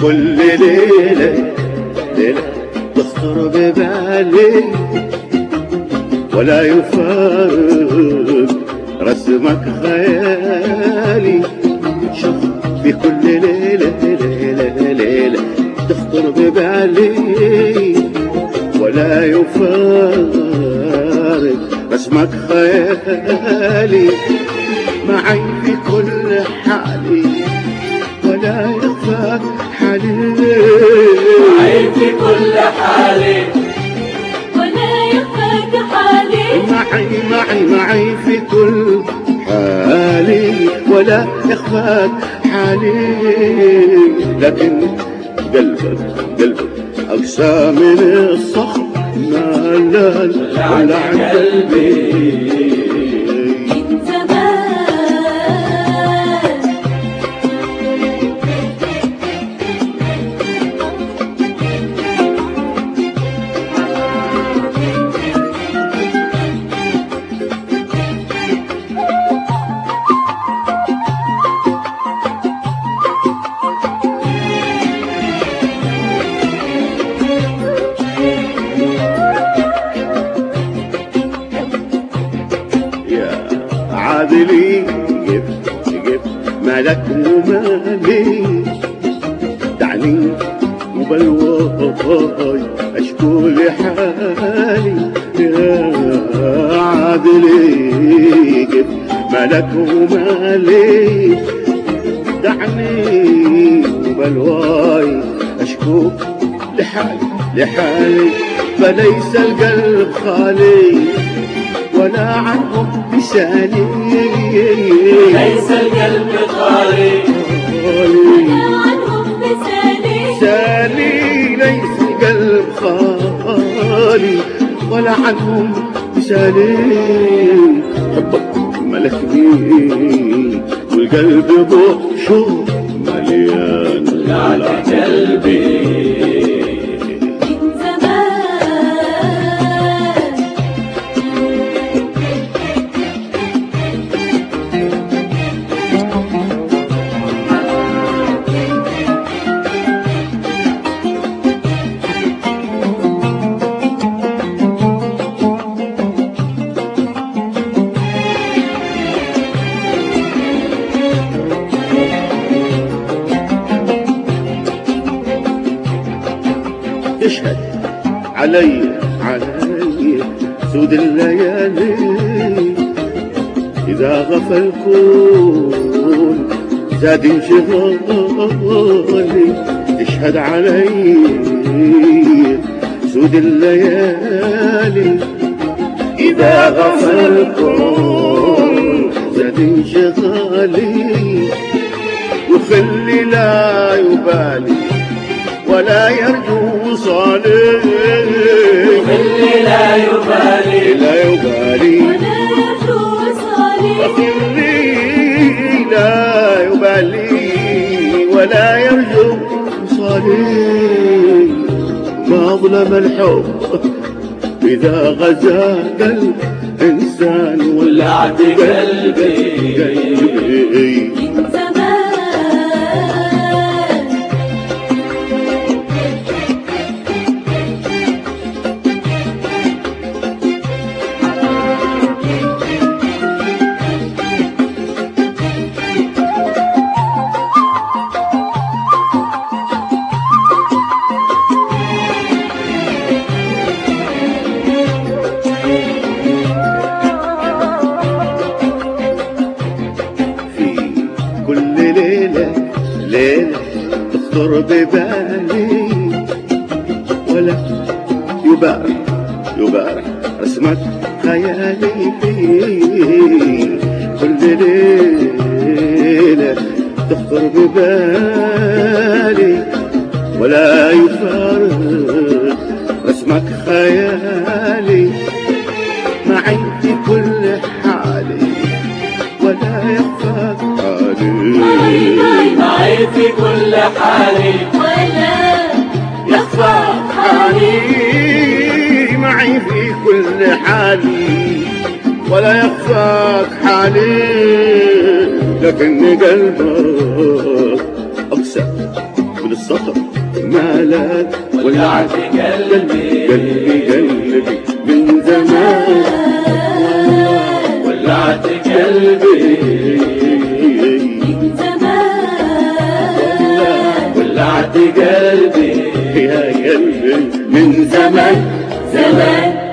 كل ليلة ليلة تخطر ببالي ولا يفارق رسمك خيالي. شوف في كل ليلة ليلة ليلة تخطر ببالي ولا يفارق رسمك خيالي. معي في كل حالي ولا يخفى حالي. معي في كل حالي ولا يخفاك حالي. معي في كل حالي ولا يخفاك حالي. لكن قلبك أقسى من الصخر ما لا عن قلبي. عادلي جب مالك ومالي. دعني وبالواي أشكو لحالي. يا عادلي جب مالك ومالي. دعني وبالواي أشكو لحالي. فليس القلب خالي ولا عنهم لساني. ليس القلب خالي ولا عنهم لساني. ليس القلب خالي ولا عنهم لساني. حبك ملكني والقلب بوحشه مليان على قلبي. تشهد علي سود الليالي. إذا غفى الكون زاد انشغالي. تشهد علي سود الليالي. إذا غفى الكون زاد انشغالي. وخلي لا يبالي ولا يرجو وصالي. خلي لا يبالي ولا يرجو وصالي. خلي لا يبالي ولا يرجو وصالي. ما ظلم الحب إذا غزا قلب إنسان ولعت قلبي. ليلة تخطر ببالي ولا يبارح رسمك خيالي. كل ليلة تخطر ببالي ولا يفارق رسمك خيالي. معي في كل حالي ولا يخفى حالي. معي في كل حالي ولا يخفى حالي. معي في كل حالي ولا يخفاك حالي. لكن قلبك أقسى وللسطر مالك ولعت قلبي قلبي من زمان ولعت قلبي من زمان ولعت قلبي يا قلبي من زمان زمان